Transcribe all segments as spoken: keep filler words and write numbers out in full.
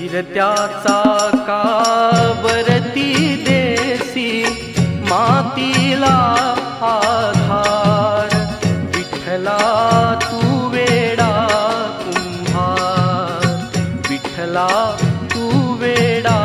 फिरत्याचा कावरती देसी मातीला आधार. विठ्ठला तू वेडा कुंभार, विठ्ठला तू वेडा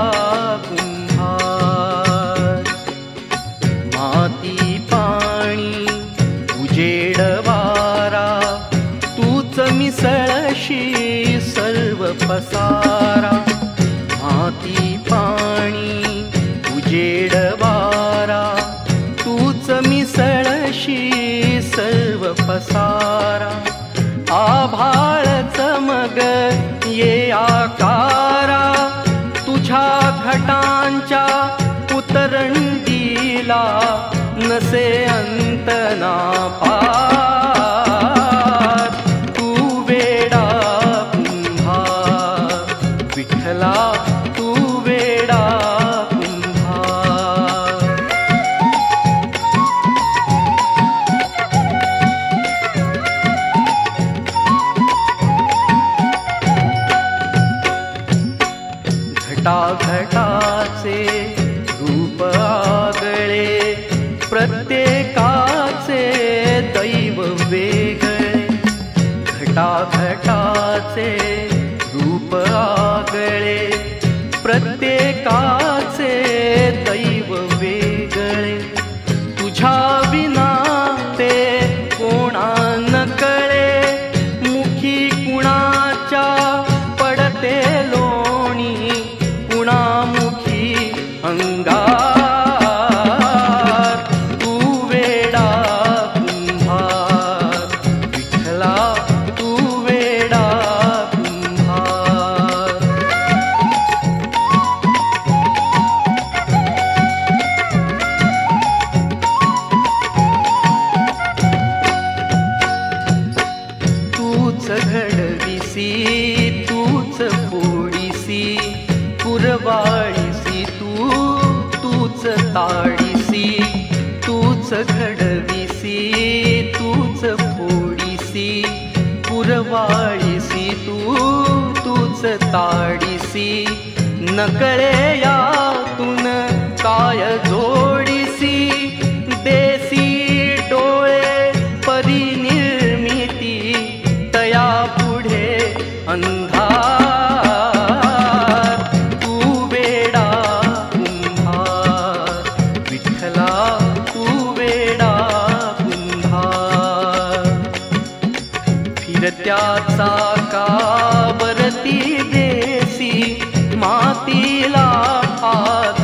कुंभार. माती पाणी उजेड वारा तूच मिसळशी सर्व पसारा. माती पाणी उजेड वारा तूच मिसळशी सर्व पसारा. आभाळ चमग ये आकारा तुझ्या घटांच्या उतरंडीला नसे अंत ना पार. तू वेडा कुंभार, विठ्ठला तू वेडा कुंभार. घटाघटाचे रूप आगळे प्रत्येकाचे दैव वेगळे. घटाघटाचे रूप आगळे प्रत्येकाचे दैव वेगळे. तुझ्या विना ते कोणा न कळे, मुखी कुणाच्या पडते लोणी, कुणामुखी अंगार. तू वेडा कुंभार, विठ्ठला तू वेडा कुंभार. तूच घडविसी तूच फोडिसी, पुरवाळीसी तू तूच ताडीसी. तूच घडविसी तूच फोडिसी, पुरवाळीसी तू तूच ताडीसी. नकळे यातून काय जोडीसी, देसी डोळे परिनिर्मिती तया पुढे अंधार. तू वेडा कुंभार, विठ्ठला तू वेडा कुंभार. फिरत्याचा कावरती देसी मातीला आधार.